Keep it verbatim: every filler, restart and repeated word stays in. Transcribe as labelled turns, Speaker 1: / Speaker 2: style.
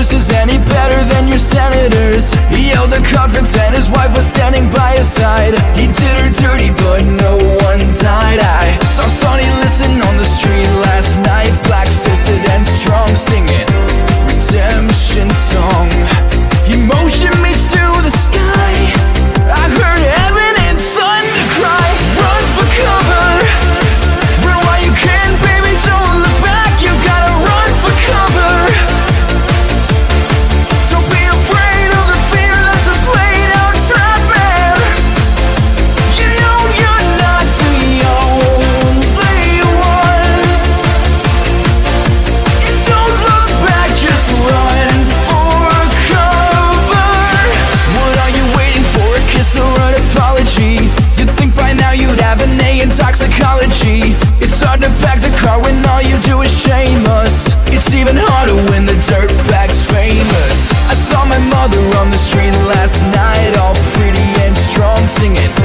Speaker 1: excuse is any better than your senators. He held a conference and his wife was standing by his side. He did her dirty but no one died. I saw Sonny listen on the street last night, black-fisted and strong, singing redemption song. He motioned me to the sky. I heard heaven and thunder cry, run for cover, run while you can, baby, don't look back. You gotta run for cover. Don't be afraid of the fear that's a played out nightmare. You know you're not the only one. And don't look back, just run for cover. What are you waiting for, a kiss or an apology? You'd think by now you'd have an A in toxicology. It's hard to pack the car when all you do is shame us. It's even harder when the dirtbag's famous. I saw my mother on the street last night, all pretty and strong, singing